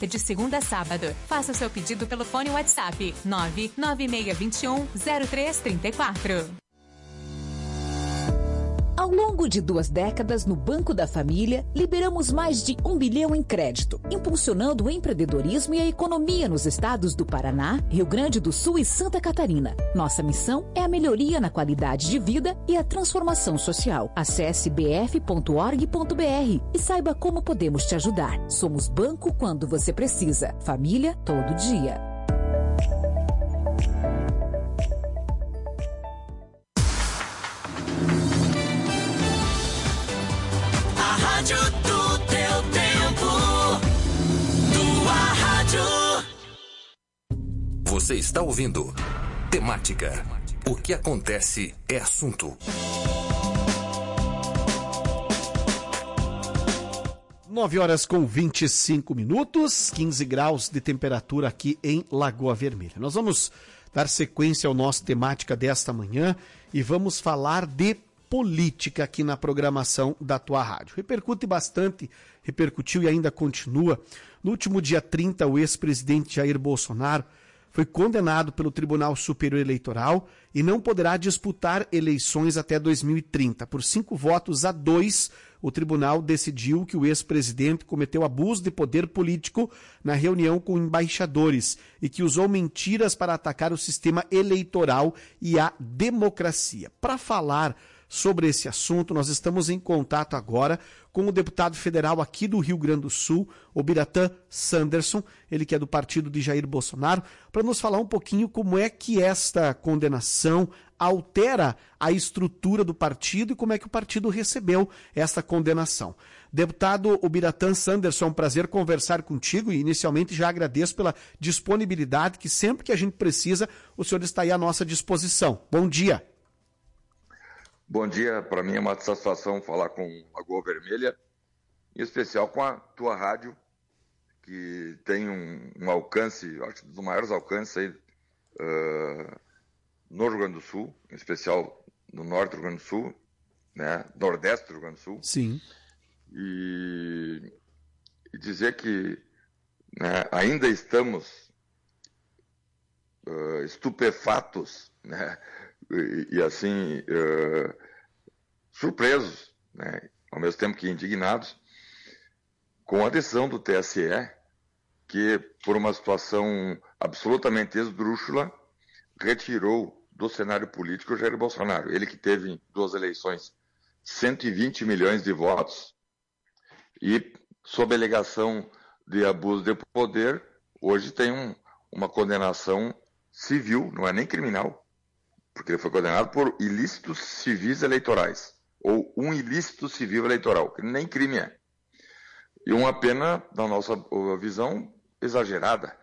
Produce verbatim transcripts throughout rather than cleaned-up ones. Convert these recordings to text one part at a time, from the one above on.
De segunda a sábado. Faça o seu pedido pelo fone WhatsApp nove nove seis dois um zero três três quatro. Ao longo de duas décadas no Banco da Família, liberamos mais de um bilhão em crédito, impulsionando o empreendedorismo e a economia nos estados do Paraná, Rio Grande do Sul e Santa Catarina. Nossa missão é a melhoria na qualidade de vida e a transformação social. Acesse b f ponto org ponto b r e saiba como podemos te ajudar. Somos banco quando você precisa. Família todo dia. Rádio do teu tempo, tua rádio. Você está ouvindo Temática. O que acontece é assunto. nove horas com vinte e cinco minutos, quinze graus de temperatura aqui em Lagoa Vermelha. Nós vamos dar sequência ao nosso Temática desta manhã e vamos falar de política aqui na programação da tua rádio. Repercute bastante, repercutiu e ainda continua. No último dia trinta, o ex-presidente Jair Bolsonaro foi condenado pelo Tribunal Superior Eleitoral e não poderá disputar eleições até dois mil e trinta. Por cinco votos a dois, o tribunal decidiu que o ex-presidente cometeu abuso de poder político na reunião com embaixadores e que usou mentiras para atacar o sistema eleitoral e a democracia. Para falar sobre esse assunto, nós estamos em contato agora com o deputado federal aqui do Rio Grande do Sul, o Biratã Sanderson, ele que é do partido de Jair Bolsonaro, para nos falar um pouquinho como é que esta condenação altera a estrutura do partido e como é que o partido recebeu esta condenação. Deputado Biratã Sanderson, é um prazer conversar contigo e inicialmente já agradeço pela disponibilidade que sempre que a gente precisa, o senhor está aí à nossa disposição. Bom dia. Bom dia, para mim é uma satisfação falar com a Lagoa Vermelha, em especial com a tua rádio, que tem um, um alcance, acho que dos maiores alcances aí, uh, no Rio Grande do Sul, em especial no norte do Rio Grande do Sul, né, nordeste do Rio Grande do Sul. Sim. E, e dizer que, né, ainda estamos uh, estupefatos, né, e, e assim, uh, surpresos, né, ao mesmo tempo que indignados, com a decisão do T S E, que por uma situação absolutamente esdrúxula, retirou do cenário político o Jair Bolsonaro. Ele que teve em duas eleições cento e vinte milhões de votos e, sob alegação de abuso de poder, hoje tem um, uma condenação civil, não é nem criminal, porque ele foi condenado por ilícitos civis eleitorais, ou um ilícito civil eleitoral, que nem crime é. E uma pena, na nossa visão, exagerada.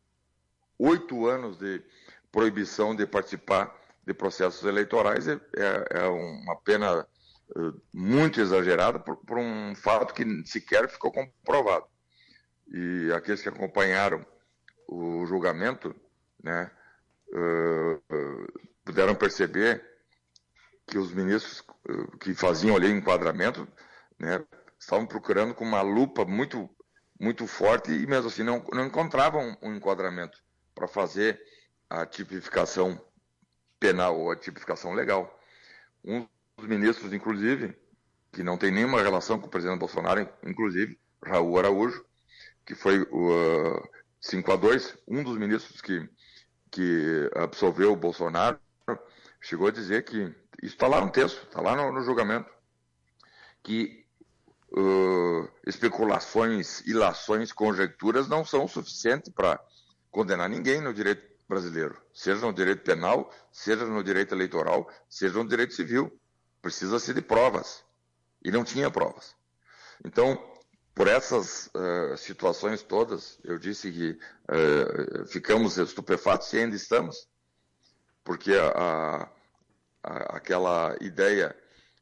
Oito anos de proibição de participar de processos eleitorais é, é, é uma pena uh, muito exagerada por, por um fato que sequer ficou comprovado. E aqueles que acompanharam o julgamento, né, uh, uh, puderam perceber que os ministros uh, que faziam ali o enquadramento, né, estavam procurando com uma lupa muito, muito forte e mesmo assim não, não encontravam um enquadramento para fazer a tipificação penal ou a tipificação legal. Um dos ministros, inclusive, que não tem nenhuma relação com o presidente Bolsonaro, inclusive, Raul Araújo, que foi o uh, cinco a dois, um dos ministros que, que absolveu o Bolsonaro, chegou a dizer que, isso está lá no texto, está lá no, no julgamento, que uh, especulações, ilações, conjecturas não são suficientes para condenar ninguém no direito brasileiro, seja no direito penal, seja no direito eleitoral, seja no direito civil. Precisa-se de provas. E não tinha provas. Então, por essas uh, situações todas, eu disse que uh, ficamos estupefatos e ainda estamos, porque a, a, aquela ideia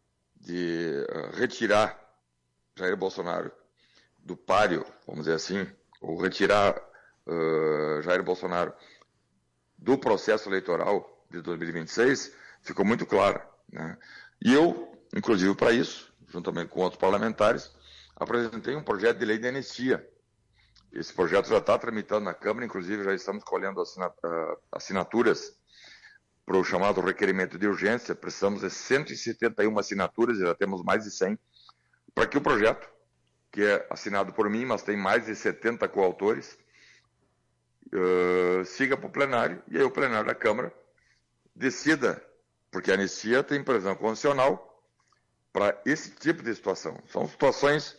de uh, retirar Jair Bolsonaro do páreo, vamos dizer assim, ou retirar uh, Jair Bolsonaro do processo eleitoral de dois mil e vinte e seis, ficou muito claro, né? E eu, inclusive para isso, juntamente com outros parlamentares, apresentei um projeto de lei de anistia, Esse projeto já está tramitando na Câmara, inclusive já estamos colhendo assinaturas para o chamado requerimento de urgência. Precisamos de cento e setenta e uma assinaturas, e já temos mais de cem, para que o projeto, que é assinado por mim, mas tem mais de setenta coautores, uh, siga para o plenário, e aí o plenário da Câmara decida, porque a anistia tem previsão constitucional para esse tipo de situação. São situações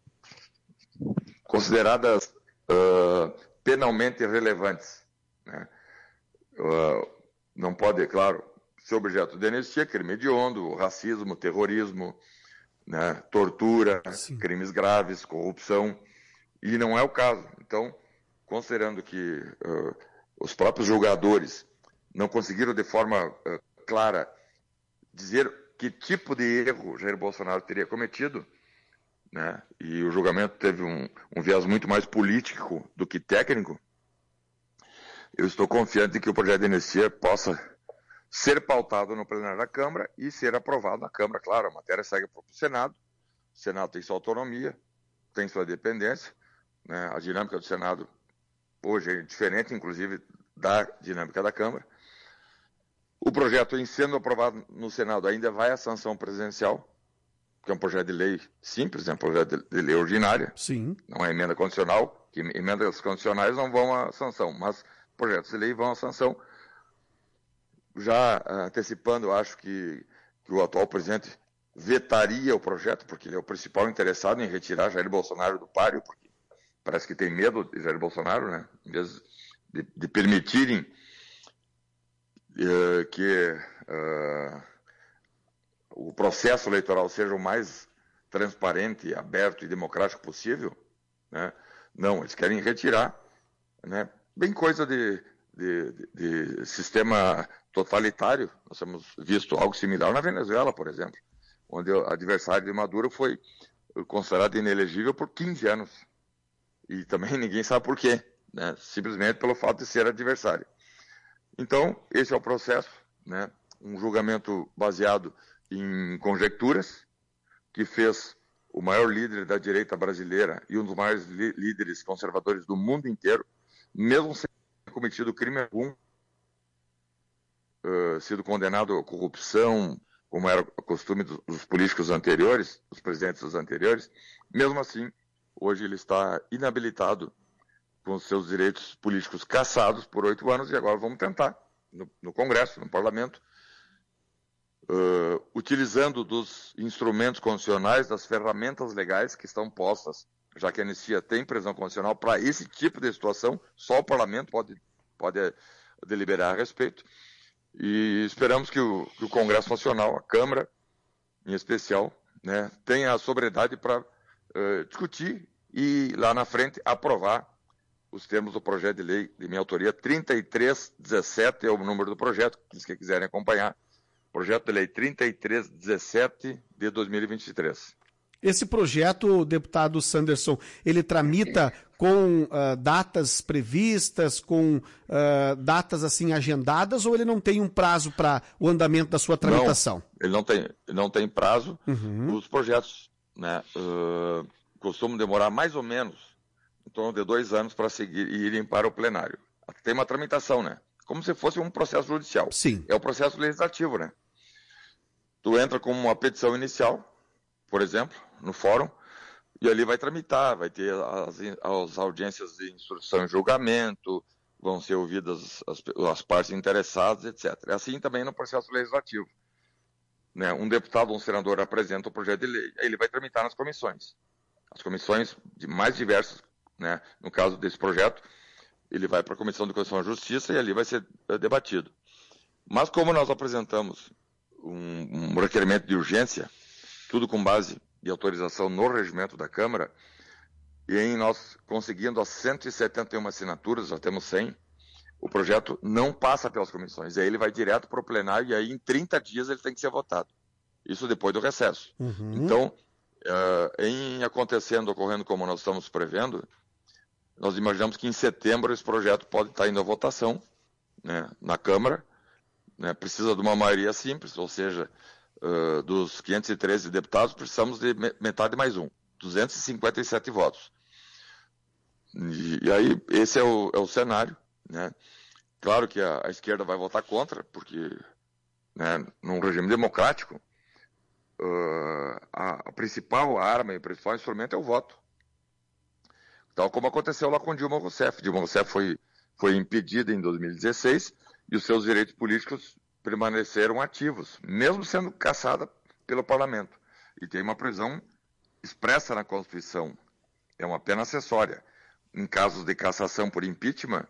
consideradas uh, penalmente relevantes, né? Uh, não pode, claro, ser objeto de anistia, crime hediondo, racismo, terrorismo, né, tortura, Sim. crimes graves, corrupção, e não é o caso. Então, considerando que uh, os próprios julgadores não conseguiram de forma uh, clara dizer que tipo de erro Jair Bolsonaro teria cometido, né, e o julgamento teve um, um viés muito mais político do que técnico, eu estou confiante de que o projeto de anistia possa ser pautado no plenário da Câmara e ser aprovado na Câmara. Claro, a matéria segue para o Senado, o Senado tem sua autonomia, tem sua dependência, né? A dinâmica do Senado hoje é diferente, inclusive, da dinâmica da Câmara. O projeto, em sendo aprovado no Senado, ainda vai à sanção presidencial, que é um projeto de lei simples, é um projeto de lei ordinária, Sim. não é emenda condicional, que emendas condicionais não vão à sanção, mas projetos de lei vão à sanção. Já antecipando, eu acho que, que o atual presidente vetaria o projeto, porque ele é o principal interessado em retirar Jair Bolsonaro do páreo, porque parece que tem medo de Jair Bolsonaro, né? Em vez de, de permitirem uh, que uh, o processo eleitoral seja o mais transparente, aberto e democrático possível, né? Não, eles querem retirar, né? Bem coisa de, de, de, de sistema totalitário. Nós temos visto algo similar na Venezuela, por exemplo, onde o adversário de Maduro foi considerado inelegível por quinze anos. E também ninguém sabe por quê, né? Simplesmente pelo fato de ser adversário. Então, esse é o processo, né? Um julgamento baseado em conjecturas, que fez o maior líder da direita brasileira e um dos maiores líderes conservadores do mundo inteiro, mesmo sem ter cometido crime algum, uh, sido condenado a corrupção, como era o costume dos políticos anteriores, dos presidentes anteriores, mesmo assim, hoje ele está inabilitado, com os seus direitos políticos cassados por oito anos, e agora vamos tentar, no, no Congresso, no Parlamento, uh, utilizando dos instrumentos constitucionais, das ferramentas legais que estão postas, já que a anistia tem prisão condicional para esse tipo de situação, só o Parlamento pode, pode deliberar a respeito. E esperamos que o, que o Congresso Nacional, a Câmara em especial, né, tenha a sobriedade para uh, discutir e lá na frente aprovar os termos do projeto de lei de minha autoria. Trinta e três dezessete é o número do projeto, se que quiserem acompanhar. Projeto de lei trinta e três dezessete de dois mil e vinte e três. Esse projeto, deputado Sanderson, ele tramita com uh, datas previstas, com uh, datas assim agendadas, ou ele não tem um prazo para o andamento da sua tramitação? Não, ele não tem, não tem prazo. Uhum. Os projetos, né, uh, costumam demorar mais ou menos em torno de dois anos para seguir e irem para o plenário. Tem uma tramitação, né? Como se fosse um processo judicial. Sim. É o processo legislativo, né? Tu entra com uma petição inicial, por exemplo, no fórum, e ali vai tramitar, vai ter as, as audiências de instrução e julgamento, vão ser ouvidas as, as partes interessadas, etcétera. Assim também no processo legislativo. Né? Um deputado ou um senador apresenta o projeto de lei, aí ele vai tramitar nas comissões. As comissões de mais diversas, né? No caso desse projeto, ele vai para a Comissão de Constituição e Justiça e ali vai ser debatido. Mas como nós apresentamos um, um requerimento de urgência, tudo com base de autorização no regimento da Câmara, e em nós conseguindo as cento e setenta e uma assinaturas, já temos cem, o projeto não passa pelas comissões, aí ele vai direto para o plenário e aí em trinta dias ele tem que ser votado. Isso depois do recesso. Uhum. Então, uh, em acontecendo, ocorrendo como nós estamos prevendo, nós imaginamos que em setembro esse projeto pode estar indo à votação, né, na Câmara, né, precisa de uma maioria simples, ou seja, Uh, dos quinhentos e treze deputados, precisamos de metade mais um, duzentos e cinquenta e sete votos. E, e aí, esse é o, é o cenário, né? Claro que a, a esquerda vai votar contra, porque, né, num regime democrático, uh, a, a principal arma e o principal instrumento é o voto. Tal como aconteceu lá com Dilma Rousseff. Dilma Rousseff foi, foi impedida em dois mil e dezesseis e os seus direitos políticos permaneceram ativos, mesmo sendo cassada pelo parlamento. E tem uma prisão expressa na Constituição. É uma pena acessória. Em casos de cassação por impeachment,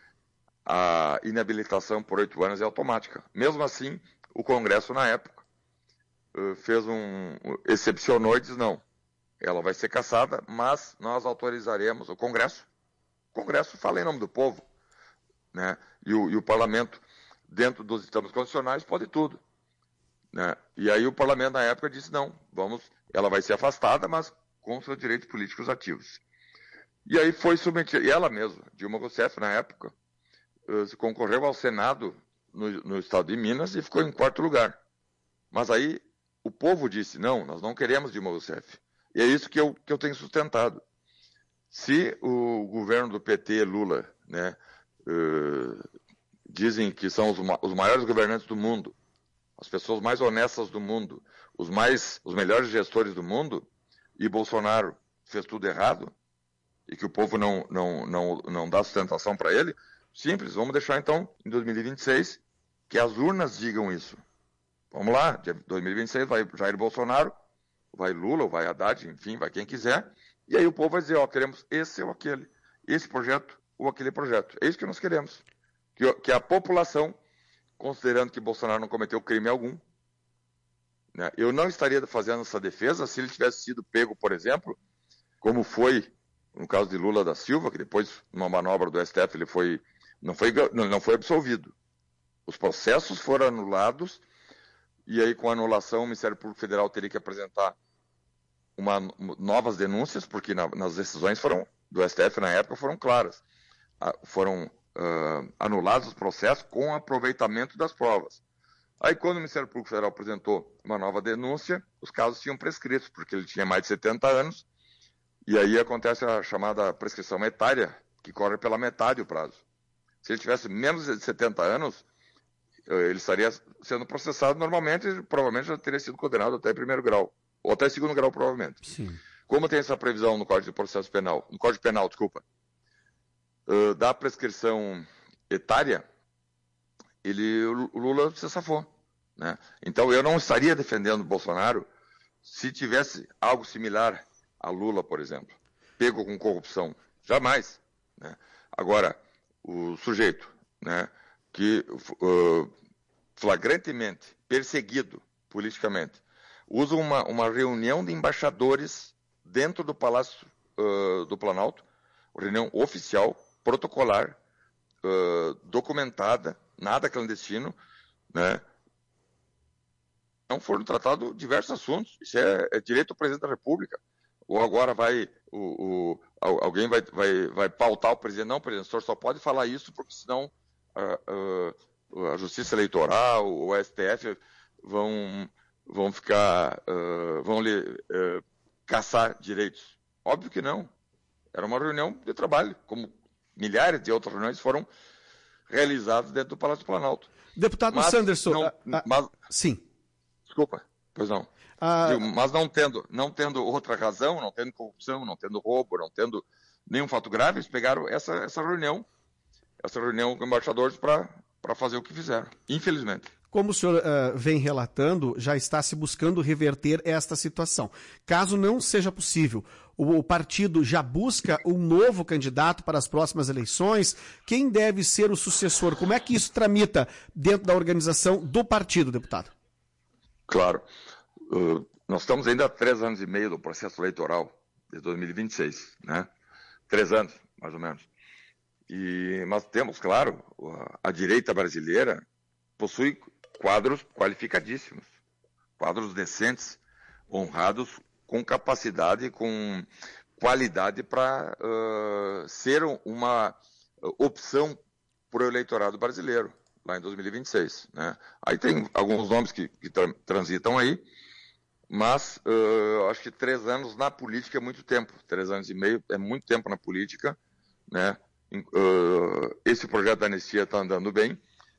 a inabilitação por oito anos é automática. Mesmo assim, o Congresso, na época, fez um... excepcionou e diz não. Ela vai ser cassada, mas nós autorizaremos o Congresso. O Congresso fala em nome do povo, né? E o, e o Parlamento, dentro dos ditames constitucionais, pode tudo, né? E aí o Parlamento, na época, disse não, vamos, ela vai ser afastada, mas com seus direitos políticos ativos. E aí foi submetida, e ela mesma, Dilma Rousseff, na época, concorreu ao Senado no, no estado de Minas e ficou em quarto lugar. Mas aí o povo disse, não, nós não queremos Dilma Rousseff. E é isso que eu, que eu tenho sustentado. Se o governo do P T, Lula, né, uh, dizem que são os, os maiores governantes do mundo, as pessoas mais honestas do mundo, os, mais, os melhores gestores do mundo, e Bolsonaro fez tudo errado, e que o povo não, não, não, não dá sustentação para ele, simples, vamos deixar então, em dois mil e vinte e seis, que as urnas digam isso. Vamos lá, dia dois mil e vinte e seis vai Jair Bolsonaro, vai Lula, vai Haddad, enfim, vai quem quiser, e aí o povo vai dizer, ó, queremos esse ou aquele, esse projeto ou aquele projeto. É isso que nós queremos. Que, que a população, considerando que Bolsonaro não cometeu crime algum, né, eu não estaria fazendo essa defesa se ele tivesse sido pego, por exemplo, como foi no caso de Lula da Silva, que depois, numa manobra do S T F, ele foi, não, foi, não foi absolvido. Os processos foram anulados, e aí, com a anulação, o Ministério Público Federal teria que apresentar uma, novas denúncias, porque na, nas decisões foram, do S T F na época foram claras. Ah, foram uh, anulados os processos com aproveitamento das provas. Aí, quando o Ministério Público Federal apresentou uma nova denúncia, os casos tinham prescritos, porque ele tinha mais de setenta anos, e aí acontece a chamada prescrição etária, que corre pela metade o prazo. Se ele tivesse menos de setenta anos, ele estaria sendo processado normalmente e provavelmente já teria sido condenado até primeiro grau, ou até segundo grau, provavelmente. Sim. Como tem essa previsão no Código de Processo Penal, no Código Penal, desculpa, uh, da prescrição etária, ele, o Lula se safou, né? Então eu não estaria defendendo o Bolsonaro se tivesse algo similar a Lula, por exemplo, pego com corrupção. Jamais, né? Agora, o sujeito, né, que uh, flagrantemente perseguido politicamente, usa uma, uma reunião de embaixadores dentro do Palácio uh, do Planalto, reunião oficial, protocolar, uh, documentada, nada clandestino, né? Não foram tratados diversos assuntos. Isso é, é direito do presidente da República. Ou agora vai, o, o, alguém vai, vai, vai pautar o presidente. Não, presidente, o senhor só pode falar isso porque senão uh, uh, a Justiça Eleitoral, o S T F vão, vão ficar, uh, vão lhe uh, caçar direitos. Óbvio que não. Era uma reunião de trabalho, como milhares de outras reuniões foram realizadas dentro do Palácio do Planalto. Deputado mas, Sanderson, não, a, a, mas, sim. Desculpa, pois não. A... Digo, mas não tendo, não tendo outra razão, não tendo corrupção, não tendo roubo, não tendo nenhum fato grave, eles pegaram essa, essa reunião, essa reunião com embaixadores para fazer o que fizeram, infelizmente. Como o senhor uh, vem relatando, já está se buscando reverter esta situação. Caso não seja possível, o, o partido já busca um novo candidato para as próximas eleições. Quem deve ser o sucessor? Como é que isso tramita dentro da organização do partido, deputado? Claro. Uh, nós estamos ainda há três anos e meio do processo eleitoral, de dois mil e vinte e seis, né? Três anos, mais ou menos. E nós temos, claro, a, a direita brasileira possui quadros qualificadíssimos, quadros decentes, honrados, com capacidade, com qualidade para uh, ser uma opção para o eleitorado brasileiro, lá em dois mil e vinte e seis. Né? Aí tem alguns nomes que, que tra transitam aí, mas uh, acho que três anos na política é muito tempo. Três anos e meio é muito tempo na política né? Uh, esse projeto da anistia está andando bem.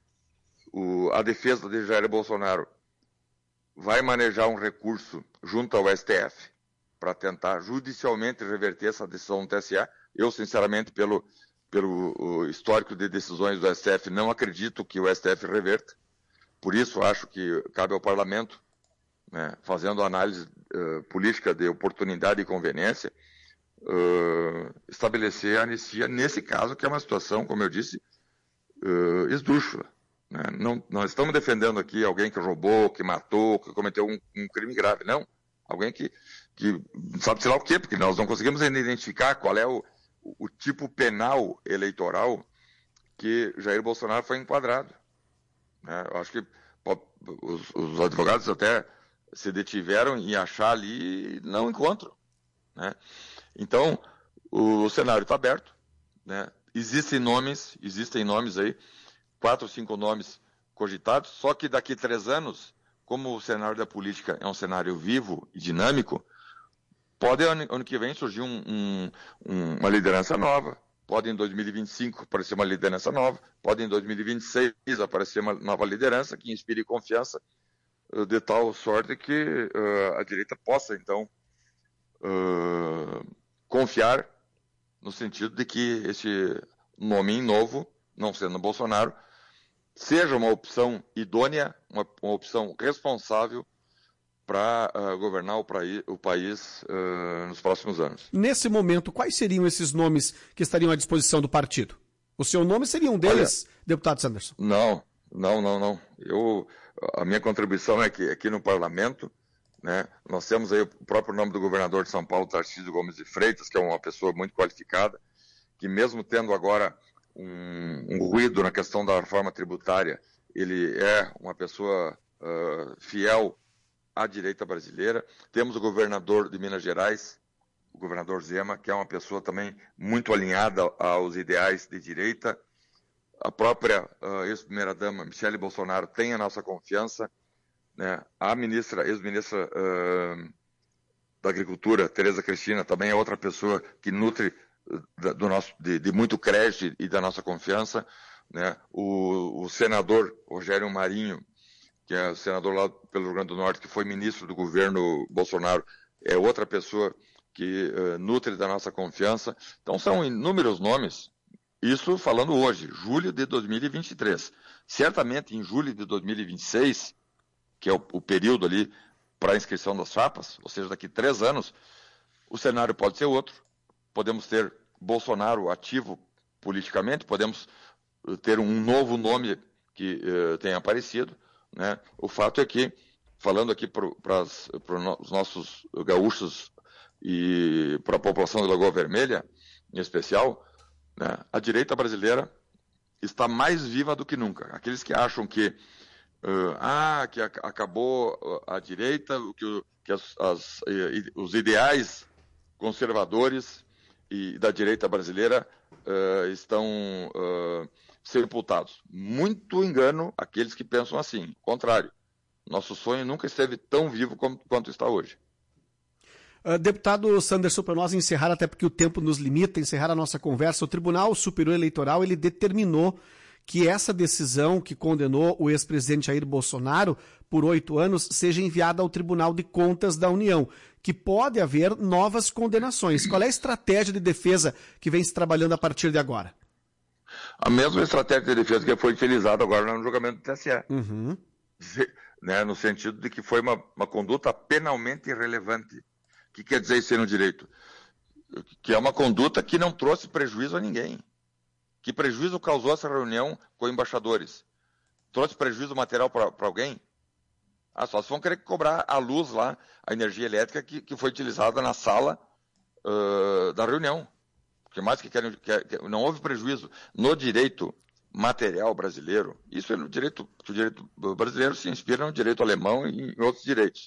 O, a defesa de Jair Bolsonaro vai manejar um recurso junto ao S T F para tentar judicialmente reverter essa decisão do T S E. Eu, sinceramente, pelo, pelo histórico de decisões do S T F, não acredito que o S T F reverta. Por isso, acho que cabe ao Parlamento, né, fazendo análise uh, política de oportunidade e conveniência, uh, estabelecer a anistia nesse caso, que é uma situação, como eu disse, uh, esdrúxula. Né? Não, não estamos defendendo aqui alguém que roubou, que matou, que cometeu um, um crime grave, não. Alguém que, que sabe sei lá o quê, porque nós não conseguimos ainda identificar qual é o, o tipo penal eleitoral que Jair Bolsonaro foi enquadrado. Né? Eu acho que pô, os, os advogados até se detiveram em achar ali, não encontram. Né? Então, o, o cenário está aberto. Né? Existem nomes, existem nomes aí, quatro, cinco nomes cogitados, só que daqui a três anos, como o cenário da política é um cenário vivo e dinâmico, pode ano, ano que vem surgir um, um, um, uma liderança nova, pode em dois mil e vinte e cinco aparecer uma liderança nova, pode em dois mil e vinte e seis aparecer uma nova liderança que inspire confiança, de tal sorte que uh, a direita possa, então, uh, confiar no sentido de que esse nome novo, não sendo Bolsonaro, seja uma opção idônea, uma, uma opção responsável para uh, governar o, praí, o país uh, nos próximos anos. Nesse momento, quais seriam esses nomes que estariam à disposição do partido? O seu nome seria um deles, Olha, deputado Sanderson? Não, não, não, não. Eu... A minha contribuição é que aqui no Parlamento, né, nós temos aí o próprio nome do governador de São Paulo, Tarcísio Gomes de Freitas, que é uma pessoa muito qualificada, que mesmo tendo agora um, um ruído na questão da reforma tributária, ele é uma pessoa uh, fiel à direita brasileira. Temos o governador de Minas Gerais, o governador Zema, que é uma pessoa também muito alinhada aos ideais de direita. A própria uh, ex-primeira-dama, Michele Bolsonaro, tem a nossa confiança. Né? A ministra, ex-ministra uh, da Agricultura, Tereza Cristina, também é outra pessoa que nutre uh, do nosso, de, de muito crédito e da nossa confiança. Né? O, o senador Rogério Marinho, que é senador lá pelo Rio Grande do Norte, que foi ministro do governo Bolsonaro, é outra pessoa que uh, nutre da nossa confiança. Então, são inúmeros nomes. Isso falando hoje, julho de dois mil e vinte e três. Certamente em julho de dois mil e vinte e seis, que é o, o período ali para a inscrição das chapas, ou seja, daqui a três anos, o cenário pode ser outro. Podemos ter Bolsonaro ativo politicamente, podemos ter um novo nome que uh, tenha aparecido. Né? O fato é que, falando aqui para os nossos gaúchos e para a população de Lagoa Vermelha, em especial, né, a direita brasileira está mais viva do que nunca. Aqueles que acham que, uh, ah, que a, acabou a direita, que, que as, as, os ideais conservadores e da direita brasileira uh, estão uh, sepultados. Muito engano aqueles que pensam assim. Contrário, nosso sonho nunca esteve tão vivo como, quanto está hoje. Uh, deputado Sanderson, para nós encerrar, até porque o tempo nos limita, encerrar a nossa conversa, o Tribunal Superior Eleitoral ele determinou que essa decisão que condenou o ex-presidente Jair Bolsonaro por oito anos seja enviada ao Tribunal de Contas da União, que pode haver novas condenações. Qual é a estratégia de defesa que vem se trabalhando a partir de agora? A mesma estratégia de defesa que foi utilizada agora no julgamento do T S E. Uhum. Né, no sentido de que foi uma, uma conduta penalmente irrelevante. O que quer dizer isso aí no direito? Que é uma conduta que não trouxe prejuízo a ninguém. Que prejuízo causou essa reunião com embaixadores? Trouxe prejuízo material para alguém? Ah, só se vão querer cobrar a luz lá, a energia elétrica que, que foi utilizada na sala uh, da reunião. O que mais que querem? Que, não houve prejuízo. No direito material brasileiro, isso é no direito, que o direito brasileiro se inspira no direito alemão e em outros direitos.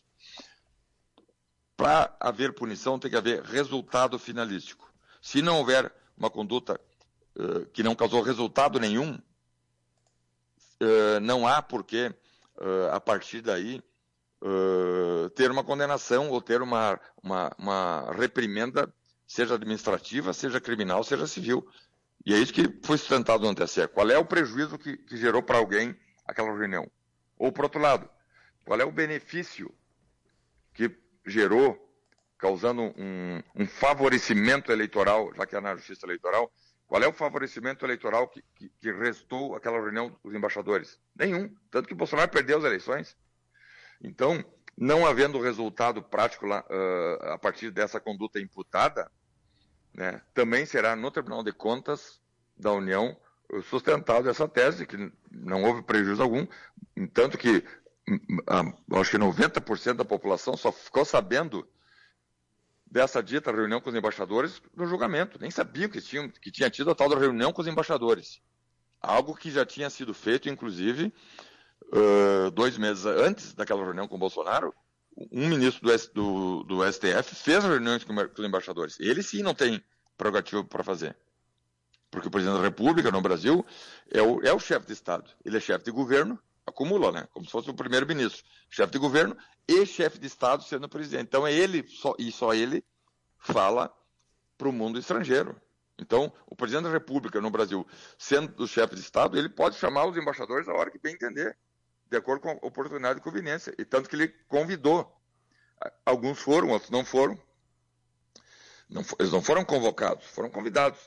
Para haver punição, tem que haver resultado finalístico. Se não houver uma conduta uh, que não causou resultado nenhum, uh, não há por que, uh, a partir daí, uh, ter uma condenação ou ter uma, uma, uma reprimenda, seja administrativa, seja criminal, seja civil. E é isso que foi sustentado no T S E. Qual é o prejuízo que, que gerou para alguém aquela reunião? Ou, por outro lado, qual é o benefício que gerou, causando um, um favorecimento eleitoral, já que é na justiça eleitoral, qual é o favorecimento eleitoral que, que, que restou aquela reunião dos embaixadores? Nenhum. Tanto que Bolsonaro perdeu as eleições. Então, não havendo resultado prático lá, uh, a partir dessa conduta imputada, né, também será no Tribunal de Contas da União sustentado essa tese, que não houve prejuízo algum, tanto que uh, acho que noventa por cento da população só ficou sabendo dessa dita reunião com os embaixadores no julgamento. Nem sabiam que, tinham, que tinha tido a tal da reunião com os embaixadores. Algo que já tinha sido feito, inclusive, uh, dois meses antes daquela reunião com o Bolsonaro, um ministro do, do, do S T F fez reuniões com, com os embaixadores. Ele sim não tem prerrogativa para fazer. Porque o presidente da República, no Brasil, é o, é o chefe de Estado. Ele é chefe de governo, acumula, né? Como se fosse o primeiro-ministro. Chefe de governo e chefe de Estado sendo presidente. Então é ele, só, e só ele, fala para o mundo estrangeiro. Então, o presidente da República no Brasil, sendo o chefe de Estado, ele pode chamar os embaixadores a hora que bem entender, de acordo com a oportunidade e conveniência. E tanto que ele convidou. Alguns foram, outros não foram. Não, eles não foram convocados, foram convidados.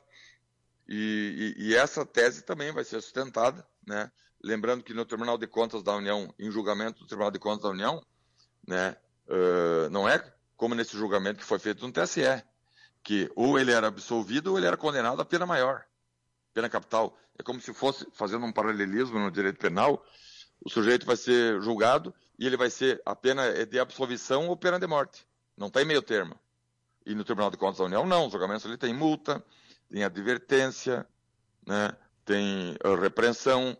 E, e, e essa tese também vai ser sustentada, né? Lembrando que no Tribunal de Contas da União, em julgamento do Tribunal de Contas da União, né, uh, não é como nesse julgamento que foi feito no T S E, que ou ele era absolvido ou ele era condenado a pena maior, pena capital. É como se fosse, fazendo um paralelismo no direito penal, o sujeito vai ser julgado e ele vai ser, a pena é de absolvição ou pena de morte. Não tem meio termo. E no Tribunal de Contas da União, não. Os julgamentos ali tem multa, tem advertência, né, tem uh, repreensão.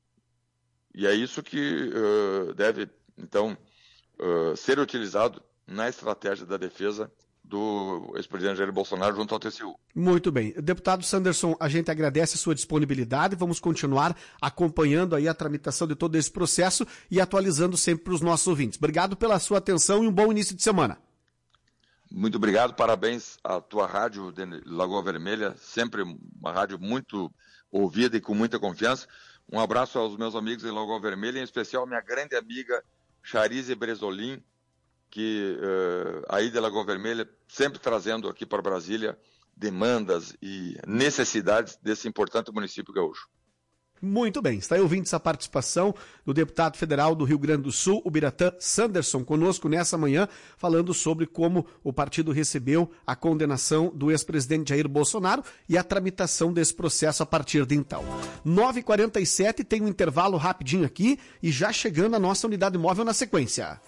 E é isso que uh, deve, então, uh, ser utilizado na estratégia da defesa do ex-presidente Jair Bolsonaro junto ao T C U. Muito bem. Deputado Sanderson, a gente agradece a sua disponibilidade, vamos continuar acompanhando aí a tramitação de todo esse processo e atualizando sempre para os nossos ouvintes. Obrigado pela sua atenção e um bom início de semana. Muito obrigado, parabéns à tua rádio de Lagoa Vermelha, sempre uma rádio muito ouvida e com muita confiança. Um abraço aos meus amigos em Lagoa Vermelha, em especial a minha grande amiga Charize Bresolim, que uh, aí de Lagoa Vermelha, sempre trazendo aqui para Brasília demandas e necessidades desse importante município gaúcho. Muito bem, está aí ouvindo essa participação do deputado federal do Rio Grande do Sul, o Biratã Sanderson, conosco nessa manhã, falando sobre como o partido recebeu a condenação do ex-presidente Jair Bolsonaro e a tramitação desse processo a partir de então. nove e quarenta e sete, tem um intervalo rapidinho aqui e já chegando a nossa unidade móvel na sequência.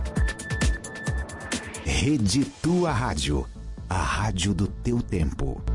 Rede Tua Rádio, a rádio do teu tempo.